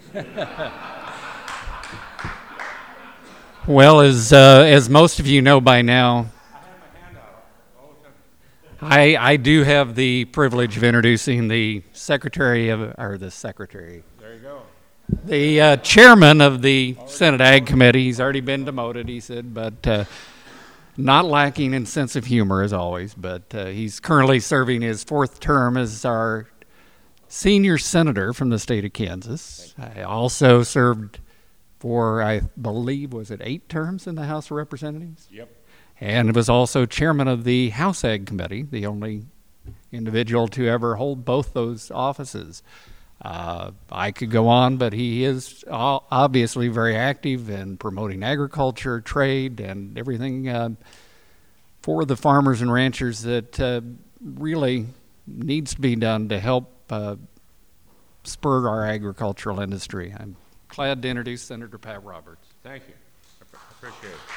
Well, as most of you know by now, I do have the privilege of introducing the secretary of, or the secretary. There you go. The chairman of the Senate Ag Committee. He's already been demoted, he said, but not lacking in sense of humor as always. But he's currently serving his fourth term as our senior senator from the state of Kansas. I also served for, I believe, was it 8 terms in the House of Representatives? Yep. And was also chairman of the House Ag Committee, the only individual to ever hold both those offices. I could go on, but he is obviously very active in promoting agriculture, trade, and everything for the farmers and ranchers that really needs to be done to help spur our agricultural industry. I'm glad to introduce Senator Pat Roberts. Thank you. Appreciate it.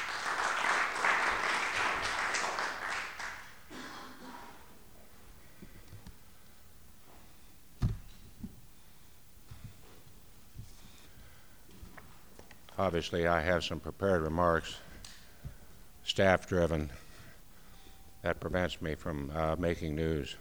Obviously, I have some prepared remarks, staff-driven. That prevents me from making news.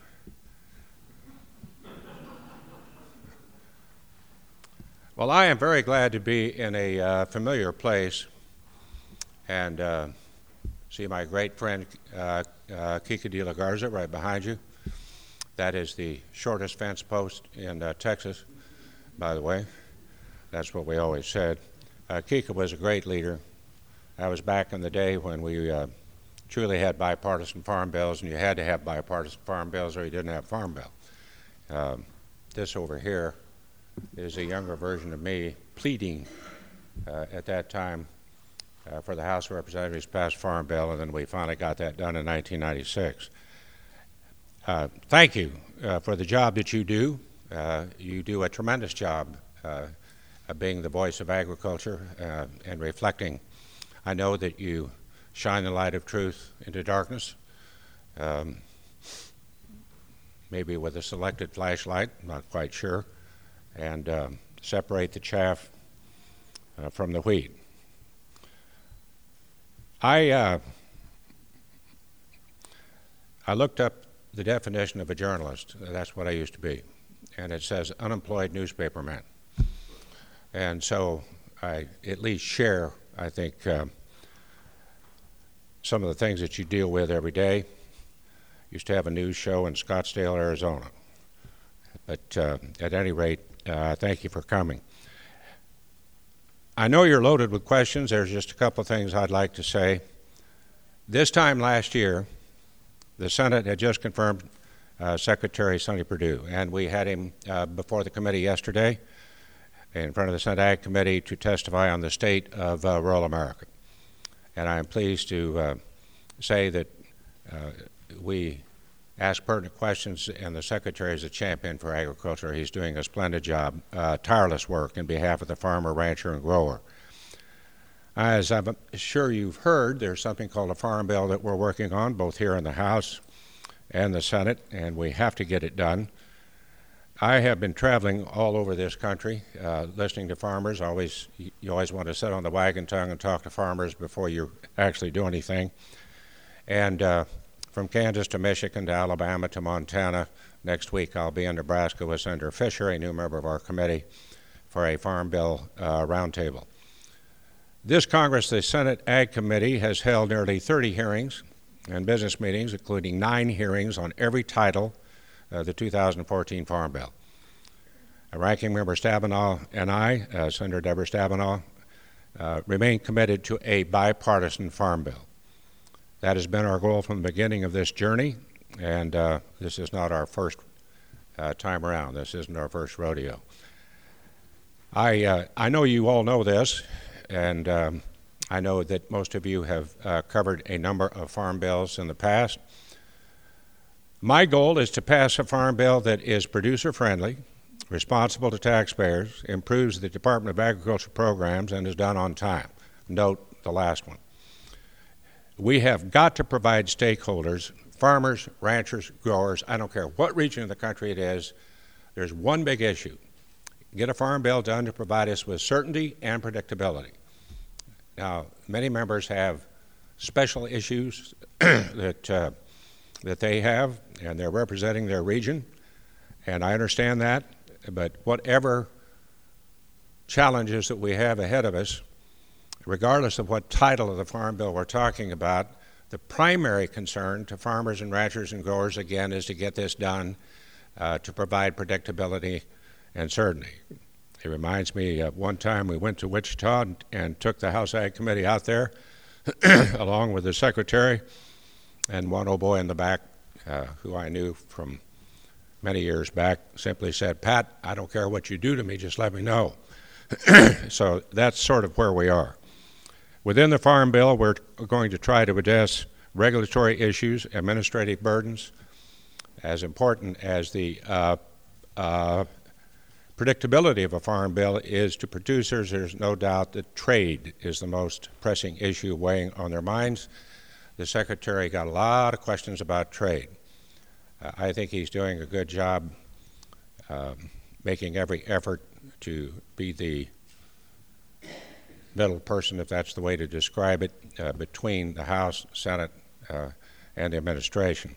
Well, I am very glad to be in a familiar place and see my great friend Kika de la Garza right behind you. That is the shortest fence post in Texas, by the way. That's what we always said. Kika was a great leader. I was back in the day when we truly had bipartisan farm bills, and you had to have bipartisan farm bills or you didn't have farm bill. This over here is a younger version of me pleading at that time for the House of Representatives to pass farm bill, and then we finally got that done in 1996. Thank you for the job that you do. You do a tremendous job being the voice of agriculture and reflecting. I know that you shine the light of truth into darkness, maybe with a selected flashlight, not quite sure, and separate the chaff from the wheat. I looked up the definition of a journalist. That's what I used to be, and it says unemployed newspaperman. And so I at least share, I think, some of the things that you deal with every day. Used to have a news show in Scottsdale, Arizona. But at any rate, thank you for coming. I know you're loaded with questions. There's just a couple of things I'd like to say. This time last year, the Senate had just confirmed Secretary Sonny Perdue, and we had him before the committee yesterday in front of the Senate Ag Committee to testify on the state of rural America. And I'm pleased to say that we ask pertinent questions, and the Secretary is a champion for agriculture. He's doing a splendid job, tireless work in behalf of the farmer, rancher, and grower. As I'm sure you've heard, there's something called a farm bill that we're working on, both here in the House and the Senate, and we have to get it done. I have been traveling all over this country, listening to farmers. You always want to sit on the wagon tongue and talk to farmers before you actually do anything. And from Kansas to Michigan to Alabama to Montana, next week I'll be in Nebraska with Senator Fisher, a new member of our committee, for a Farm Bill roundtable. This Congress, the Senate Ag Committee, has held nearly 30 hearings and business meetings, including 9 hearings on every title the 2014 Farm Bill. Ranking Member Stabenow and I, Senator Deborah Stabenow, remain committed to a bipartisan Farm Bill. That has been our goal from the beginning of this journey, and this is not our first time around. This isn't our first rodeo. I know you all know this, and I know that most of you have covered a number of farm bills in the past. My goal is to pass a farm bill that is producer-friendly, responsible to taxpayers, improves the Department of Agriculture programs, and is done on time. Note the last one. We have got to provide stakeholders, farmers, ranchers, growers, I don't care what region of the country it is, there's one big issue. get a farm bill done to provide us with certainty and predictability. Now, many members have special issues that they have, and they're representing their region, and I understand that, but whatever challenges that we have ahead of us, regardless of what title of the farm bill we're talking about, the primary concern to farmers and ranchers and growers, again, is to get this done to provide predictability and certainty. It reminds me of one time we went to Wichita and took the House Ag Committee out there along with the secretary, and one old boy in the back who I knew from many years back simply said, "Pat, I don't care what you do to me, just let me know." So that's sort of where we are. Within the Farm Bill, we're going to try to address regulatory issues, administrative burdens. As important as the predictability of a farm bill is to producers, there's no doubt that trade is the most pressing issue weighing on their minds. The Secretary got a lot of questions about trade. I think he's doing a good job making every effort to be the middle person, if that's the way to describe it, between the House, Senate, and the administration.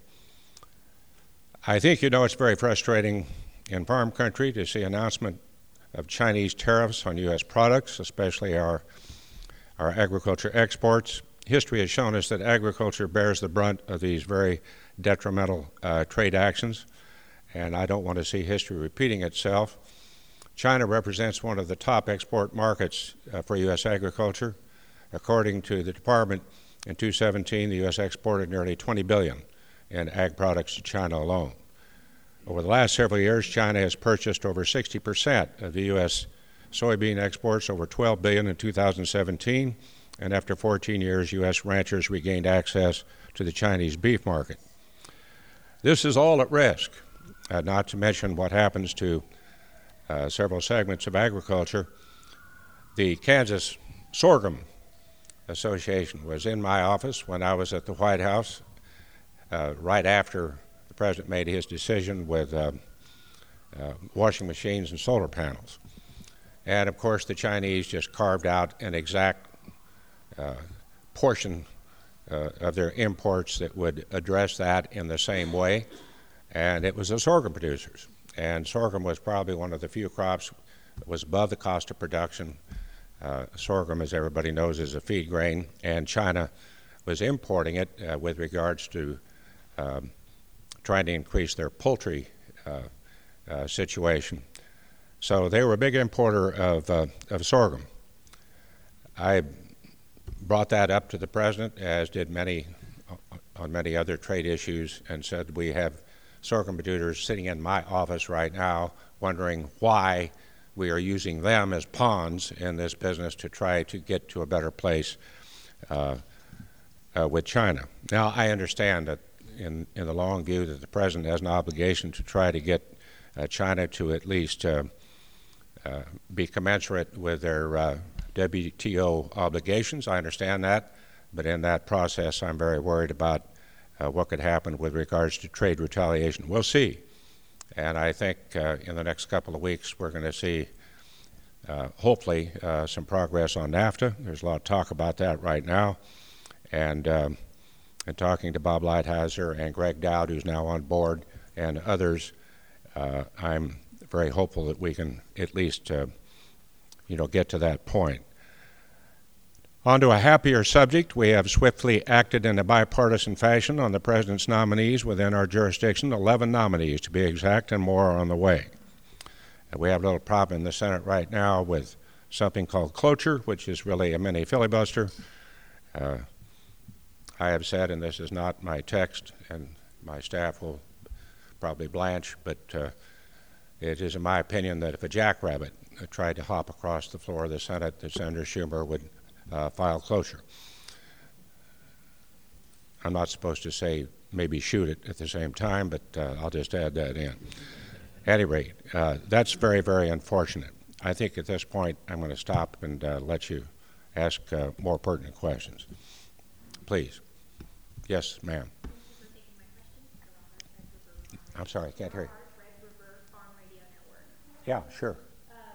I think you know it's very frustrating in farm country to see announcement of Chinese tariffs on U.S. products, especially our agriculture exports. History has shown us that agriculture bears the brunt of these very detrimental trade actions, and I don't want to see history repeating itself. China represents one of the top export markets for U.S. agriculture. According to the Department, in 2017, the U.S. exported nearly $20 billion in ag products to China alone. Over the last several years, China has purchased over 60% of the U.S. soybean exports, over $12 billion in 2017, and after 14 years, U.S. ranchers regained access to the Chinese beef market. This is all at risk, not to mention what happens to several segments of agriculture. The Kansas Sorghum Association was in my office when I was at the White House right after the President made his decision with washing machines and solar panels. And of course the Chinese just carved out an exact portion of their imports that would address that in the same way, and it was the sorghum producers. And sorghum was probably one of the few crops that was above the cost of production. Sorghum, as everybody knows, is a feed grain, and China was importing it with regards to trying to increase their poultry situation. So they were a big importer of sorghum. I brought that up to the President, as did many on many other trade issues, and said we have sorghum producers sitting in my office right now wondering why we are using them as pawns in this business to try to get to a better place with China. Now, I understand that in the long view that the President has an obligation to try to get China to at least be commensurate with their WTO obligations. I understand that, but in that process I'm very worried about what could happen with regards to trade retaliation. We'll see. And I think in the next couple of weeks we're going to see hopefully some progress on NAFTA. There's a lot of talk about that right now. And talking to Bob Lighthizer and Greg Dowd, who's now on board, and others, I'm very hopeful that we can at least get to that point. On to a happier subject, we have swiftly acted in a bipartisan fashion on the President's nominees within our jurisdiction, 11 nominees to be exact, and more are on the way. And we have a little problem in the Senate right now with something called cloture, which is really a mini filibuster. I have said, and this is not my text, and my staff will probably blanch, but it is in my opinion that if a jackrabbit tried to hop across the floor of the Senate, that Senator Schumer would file cloture. I'm not supposed to say maybe shoot it at the same time, but I'll just add that in. At any rate, that's very, very unfortunate. I think at this point I'm going to stop and let you ask more pertinent questions. Please. Yes, ma'am. I'm sorry, I can't hear you. Yeah, sure.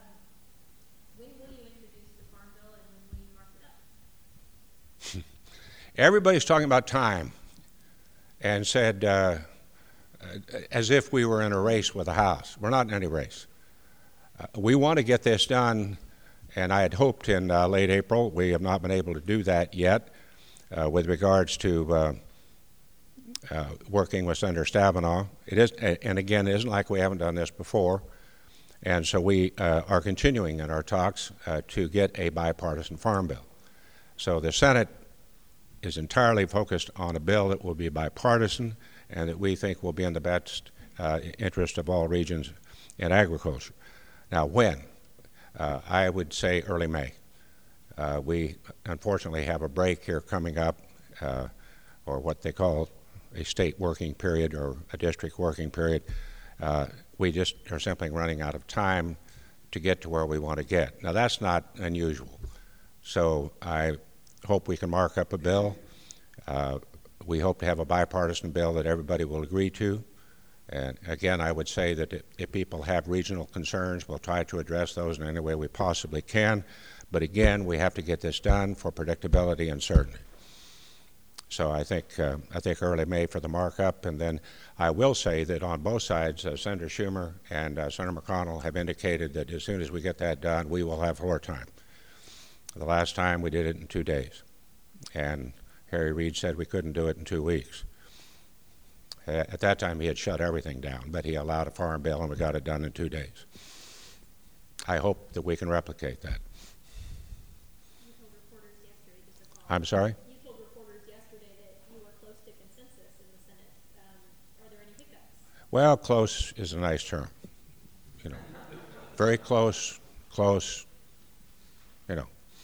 everybody's talking about time and said, as if we were in a race with the House. We're not in any race. We want to get this done, and I had hoped in late April. We have not been able to do that yet with regards to working with Senator Stabenow. It is, and again, it isn't like we haven't done this before. And so we are continuing in our talks to get a bipartisan farm bill. So the Senate is entirely focused on a bill that will be bipartisan and that we think will be in the best interest of all regions in agriculture. Now, when? I would say early May. We unfortunately have a break here coming up, or what they call a state working period or a district working period. We just are simply running out of time to get to where we want to get. Now, that's not unusual. So I hope we can mark up a bill. We hope to have a bipartisan bill that everybody will agree to. And again, I would say that if people have regional concerns, we'll try to address those in any way we possibly can. But again, we have to get this done for predictability and certainty. So I think early May for the markup, and then I will say that on both sides, Senator Schumer and Senator McConnell have indicated that as soon as we get that done, we will have floor time. The last time we did it in 2 days, and Harry Reid said we couldn't do it in 2 weeks. At that time, he had shut everything down, but he allowed a farm bill, and we got it done in 2 days. I hope that we can replicate that. You told reporters yesterday, just a follow-up. I'm sorry? You told reporters yesterday that you were close to consensus in the Senate. Are there any hiccups? Well, close is a nice term. You know, very close, you know.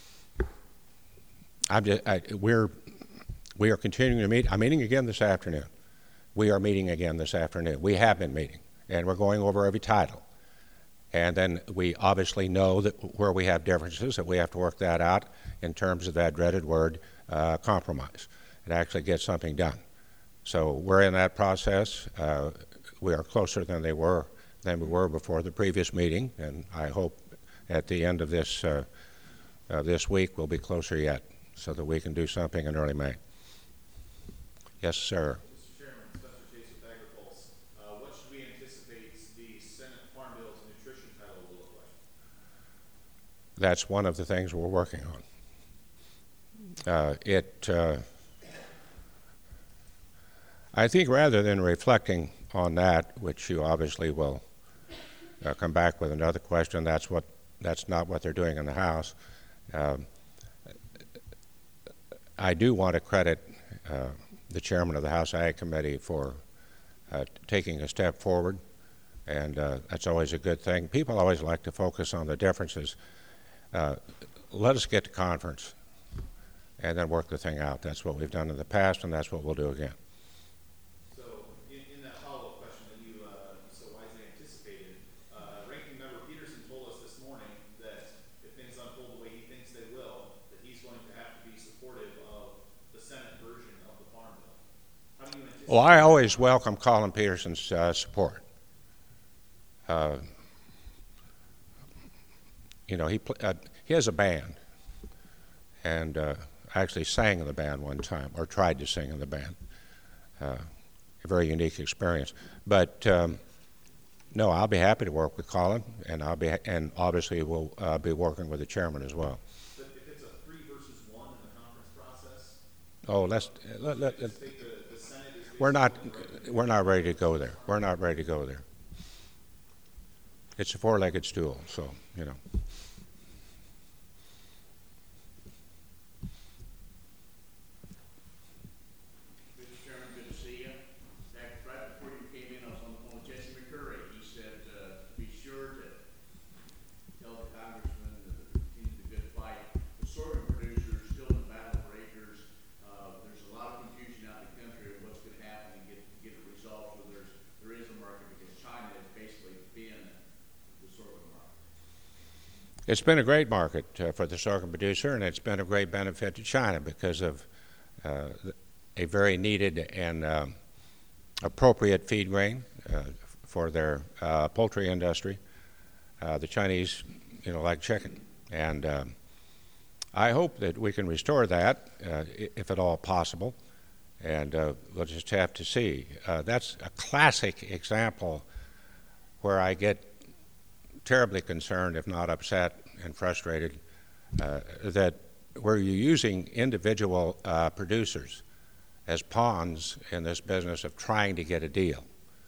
We are continuing to meet. I'm meeting again this afternoon. We are meeting again this afternoon. We have been meeting, and we're going over every title. And then we obviously know that where we have differences, that we have to work that out in terms of that dreaded word, compromise, and actually get something done. So we're in that process. We are closer than we were before the previous meeting, and I hope at the end of this week we'll be closer yet, so that we can do something in early May. Yes, sir. Mr. Chairman, Spencer Chase with AgriPulse. What should we anticipate the Senate Farm Bill's nutrition title will look like? That's one of the things we're working on. I think rather than reflecting on that, which you obviously will come back with another question, that's not what they're doing in the House. I do want to credit the chairman of the House Ag Committee for taking a step forward, and that's always a good thing. People always like to focus on the differences. Let us get to conference and then work the thing out. That's what we've done in the past, and that's what we'll do again. So in that follow-up question that you so wisely anticipated, Ranking Member Peterson told us this morning that if things unfold the way he thinks they will, that he's going to have to be supportive of the Senate version of the Farm Bill. How do you anticipate? Well, I always welcome Colin Peterson's support. You know, he has a band, and actually sang in the band one time, or tried to sing in the band. A very unique experience. But no, I'll be happy to work with Colin, and and obviously we'll be working with the chairman as well. But if it's a 3 versus 1 in the conference process, the Senate is we're not ready to go there. We're not ready to go there. It's a 4-legged stool, so you know. Mr. Chairman, good to see you. Right before you came in, I was on the phone with Jesse McCurry. He said be sure to tell the congressman to continue the good fight. The sorghum producers still in the battle for acres. There's a lot of confusion out in the country of what's going to happen and get it resolved. So there is a market because China has basically been the sorghum market. It's been a great market for the sorghum producer, and it's been a great benefit to China because of a very needed and appropriate feed grain for their poultry industry. The Chinese, like chicken, and I hope that we can restore that, if at all possible, and we'll just have to see. That's a classic example where I get terribly concerned, if not upset and frustrated, that where you're using individual producers as pawns in this business of trying to get a deal.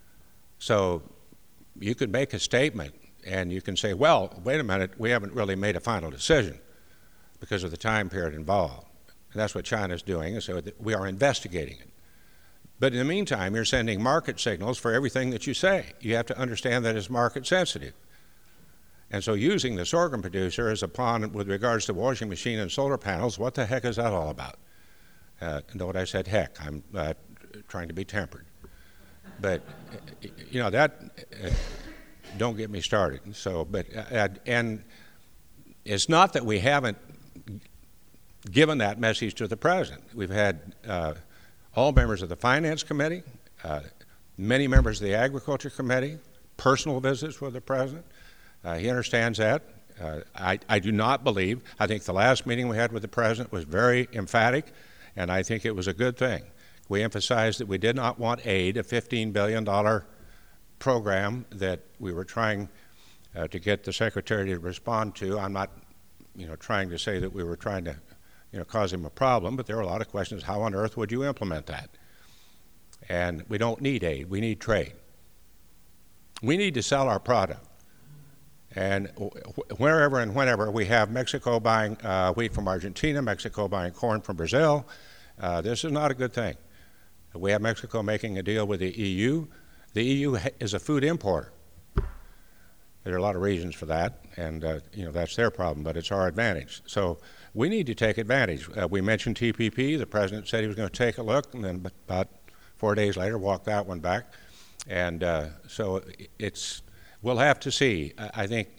So you could make a statement and you can say, well, wait a minute, we haven't really made a final decision because of the time period involved. And that's what China's doing, so we are investigating it. But in the meantime, you're sending market signals for everything that you say. You have to understand that it's market sensitive. And so using the sorghum producer as a pawn with regards to washing machine and solar panels, what the heck is that all about? Note I said heck, I'm trying to be tempered. But, you know, that, don't get me started. So, but, and it's not that we haven't given that message to the president. We've had all members of the Finance Committee, many members of the Agriculture Committee, personal visits with the president. He understands that. I do not believe, I think the last meeting we had with the president was very emphatic, and I think it was a good thing. We emphasized that we did not want aid, a $15 billion program that we were trying to get the secretary to respond to. I'm not, trying to say that we were trying to, cause him a problem, but there were a lot of questions. How on earth would you implement that? And we don't need aid. We need trade. We need to sell our product. And wherever and whenever we have Mexico buying wheat from Argentina, Mexico buying corn from Brazil, this is not a good thing. We have Mexico making a deal with the EU. The EU is a food importer. There are a lot of reasons for that, and that's their problem, but it's our advantage. So we need to take advantage. We mentioned TPP. The president said he was going to take a look, and then about 4 days later walked that one back. And so we'll have to see. I think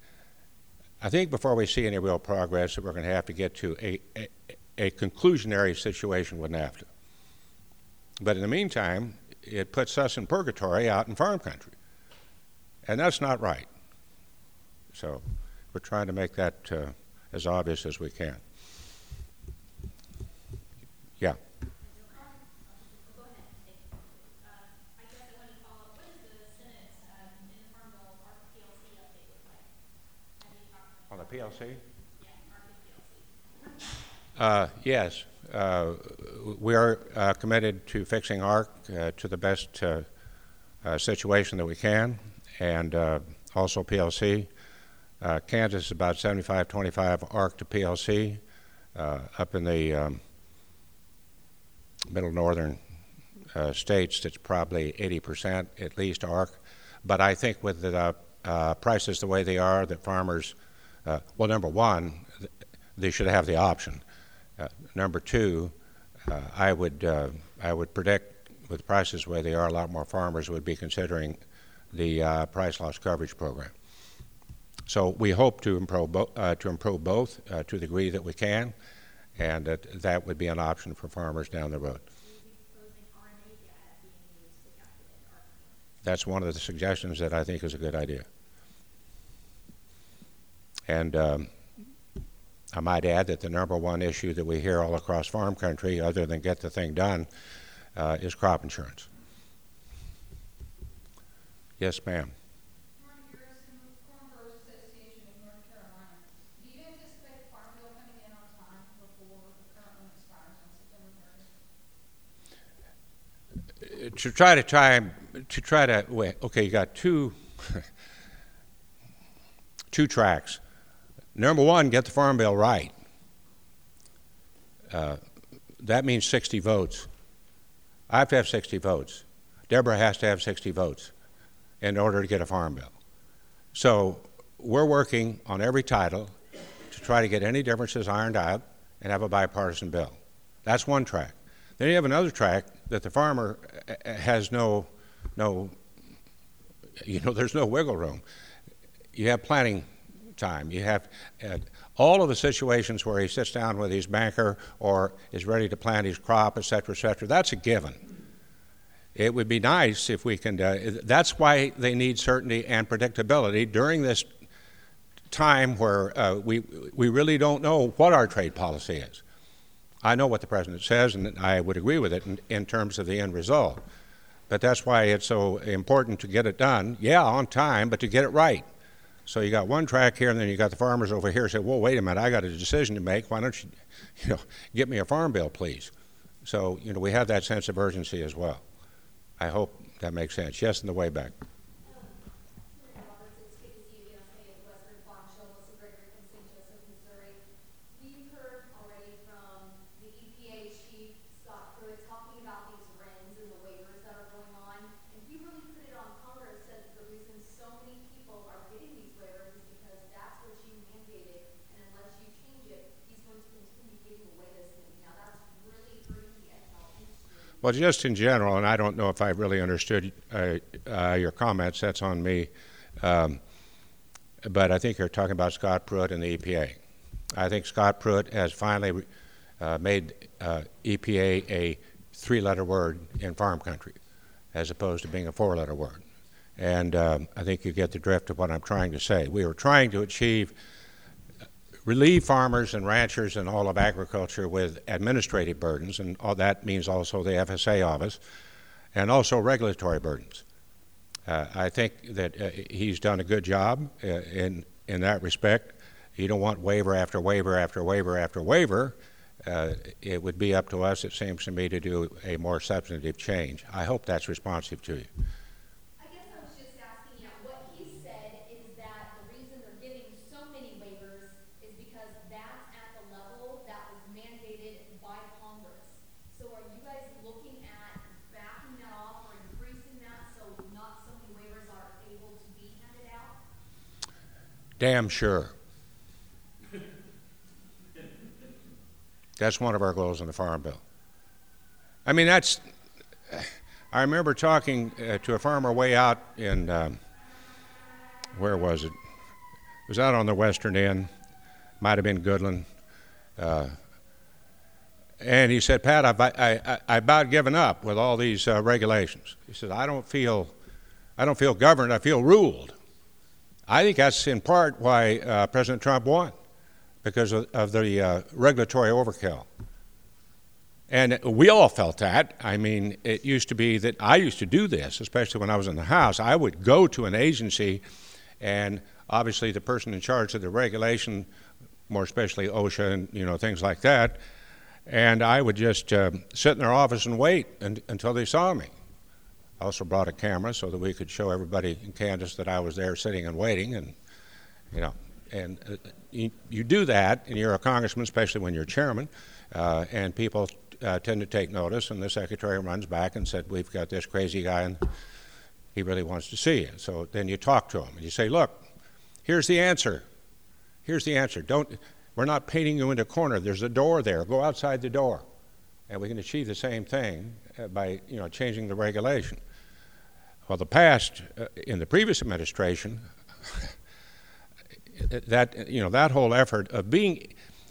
before we see any real progress, that we're going to have to get to a conclusionary situation with NAFTA. But in the meantime, it puts us in purgatory out in farm country. And that's not right. So we're trying to make that as obvious as we can. Yeah. Go ahead. I guess I wanted to follow up. What is the Senate in the Farm Bill ARC PLC update look like? Have you talked On the PLC? Yeah, ARC and PLC. Yes. We are committed to fixing ARC to the best situation that we can, and also PLC. Kansas is about 75-25 ARC to PLC. Up in the middle northern states, it's probably 80% at least ARC. But I think with the prices the way they are, that farmers, well, number one, they should have the option. Number two, I would predict with prices the way they are, a lot more farmers would be considering the price loss coverage program. So we hope to improve both to the degree that we can, and that would be an option for farmers down the road. That's one of the suggestions that I think is a good idea. And I might add that the number one issue that we hear all across farm country, other than get the thing done, is crop insurance. Yes, ma'am. Mark Harrison, Corn Growers Association of North Carolina. Do you anticipate the Farm Bill coming in on time before the current one expires on September 30th? Okay, you got two tracks. Number one, get the Farm Bill right. That means 60 votes. I have to have 60 votes. Deborah has to have 60 votes in order to get a Farm Bill. So we're working on every title to try to get any differences ironed out and have a bipartisan bill. That's one track. Then you have another track that the farmer has there's no wiggle room. You have planning time. You have all of the situations where he sits down with his banker or is ready to plant his crop, et cetera, that's a given. It would be nice if we can, that's why they need certainty and predictability during this time where we really don't know what our trade policy is. I know what the president says, and I would agree with it in terms of the end result. But that's why it's so important to get it done, yeah, on time, but to get it right. So you got one track here, and then you got the farmers over here say, well, wait a minute, I got a decision to make. Why don't you get me a farm bill, please? So, we have that sense of urgency as well. I hope that makes sense. Yes, in the way back. It's good to see you again on Sunday at the Western Farm Show. Melissa Gregory from St. Joseph, Missouri. We've heard already from the EPA chief, Scott Pruitt, talking about these RINs and the waivers that are going on. And he really put it on Congress, said that the reason so many people are getting these waivers is because that's what you mandated. And unless you change it, he's going to continue giving away this thing. Now, that's really hurting the ethanol industry. Well, just in general, and I don't know if I really understood your comments, that's on me, but I think you're talking about Scott Pruitt and the EPA. I think Scott Pruitt has finally made EPA a three-letter word in farm country, as opposed to being a four-letter word. And I think you get the drift of what I'm trying to say. We were trying to relieve farmers and ranchers and all of agriculture with administrative burdens, and all that means also the FSA office, and also regulatory burdens. I think that he's done a good job in that respect. You don't want waiver after waiver after waiver after waiver. It would be up to us, it seems to me, to do a more substantive change. I hope that's responsive to you. I guess I was just asking, what he said is that the reason they're giving so many waivers is because that's at the level that was mandated by Congress. So are you guys looking at backing that off or increasing that so not so many waivers are able to be handed out? Damn sure. That's one of our goals in the Farm Bill. I mean, I remember talking to a farmer way out in, where was it? It was out on the western end, might have been Goodland. And he said, Pat, I about given up with all these regulations. He said, I don't feel governed, I feel ruled. I think that's in part why President Trump won, because of the regulatory overkill. And we all felt that. I mean, it used to be that I used to do this, especially when I was in the House. I would go to an agency, and obviously the person in charge of the regulation, more especially OSHA and things like that, and I would just sit in their office and wait until they saw me. I also brought a camera so that we could show everybody in Kansas that I was there sitting and waiting, and you do that, and you're a congressman, especially when you're chairman, and people tend to take notice, and the secretary runs back and said, we've got this crazy guy, and he really wants to see you. So then you talk to him, and you say, look, here's the answer. Here's the answer. We're not painting you into a corner. There's a door there. Go outside the door. And we can achieve the same thing by changing the regulation. Well, in the previous administration, that whole effort of being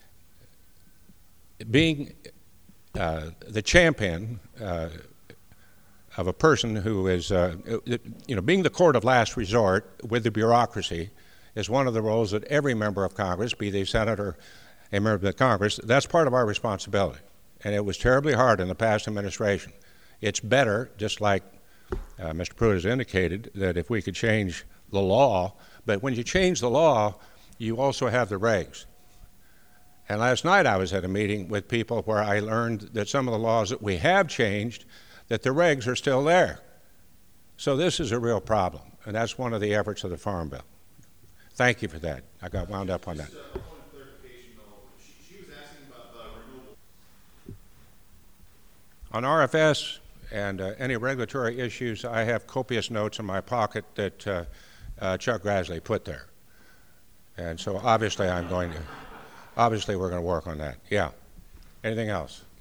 the champion of a person who is, being the court of last resort with the bureaucracy is one of the roles that every member of Congress, be they senator, a member of the Congress, that's part of our responsibility. And it was terribly hard in the past administration. It's better, just like Mr. Pruitt has indicated, that if we could change the law, but when you change the law, you also have the regs. And last night I was at a meeting with people where I learned that some of the laws that we have changed, that the regs are still there. So this is a real problem, and that's one of the efforts of the Farm Bill. Thank you for that. I got wound up on that. Just a point of clarification, though. She was asking about renewable. On RFS and any regulatory issues, I have copious notes in my pocket that Chuck Grassley put there. And so obviously we're going to work on that. Yeah. Anything else?